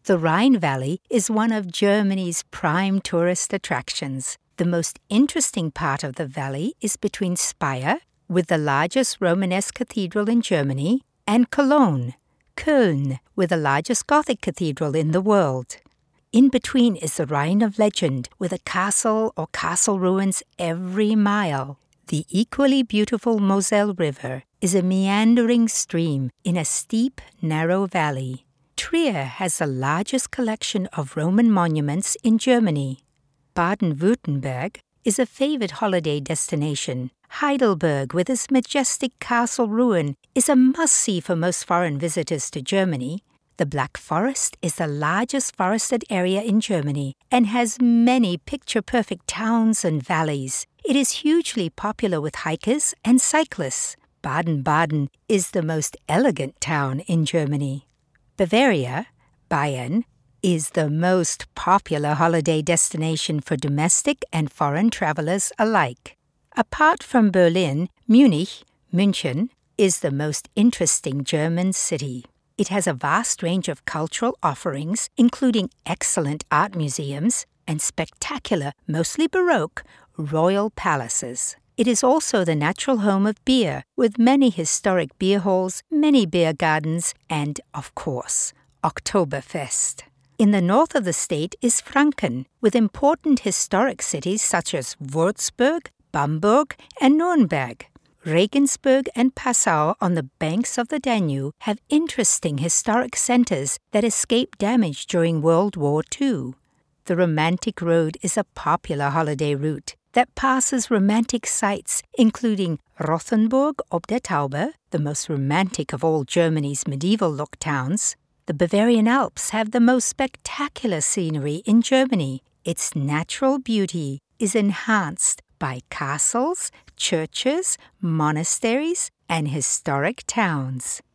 The Rhine Valley is one of Germany's prime tourist attractions. The most interesting part of the valley is between Speyer, with the largest Romanesque cathedral in Germany, and Cologne, Köln, with the largest Gothic cathedral in the world. In between is the Rhine of Legend, with a castle or castle ruins every mile. The equally beautiful Moselle River is a meandering stream in a steep, narrow valley. Trier has the largest collection of Roman monuments in Germany. Baden-Württemberg is a favorite holiday destination. Heidelberg, with its majestic castle ruin, is a must-see for most foreign visitors to Germany. The Black Forest is the largest forested area in Germany and has many picture-perfect towns and valleys. It is hugely popular with hikers and cyclists. Baden-Baden is the most elegant town in Germany. Bavaria, Bayern, is the most popular holiday destination for domestic and foreign travelers alike. Apart from Berlin, Munich, München, is the most interesting German city. It has a vast range of cultural offerings, including excellent art museums and spectacular, mostly Baroque, royal palaces. It is also the natural home of beer, with many historic beer halls, many beer gardens, and, of course, Oktoberfest. In the north of the state is Franken, with important historic cities such as Würzburg, Bamberg, and Nuremberg. Regensburg and Passau on the banks of the Danube have interesting historic centers that escaped damage during World War II. The Romantic Road is a popular holiday route that passes romantic sites, including Rothenburg ob der Tauber, the most romantic of all Germany's medieval-look towns. The Bavarian Alps have the most spectacular scenery in Germany. Its natural beauty is enhanced by castles, churches, monasteries, and historic towns.